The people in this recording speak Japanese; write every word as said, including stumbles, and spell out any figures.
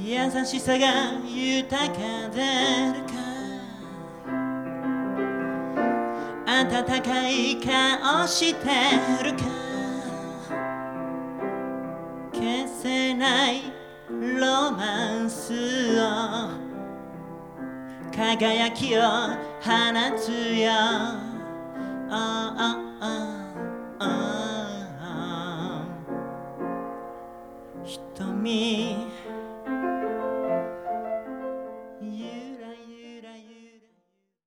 優しさが豊かでるか温かい顔してるか消せないロマンスを輝きを放つよ、oh, oh, oh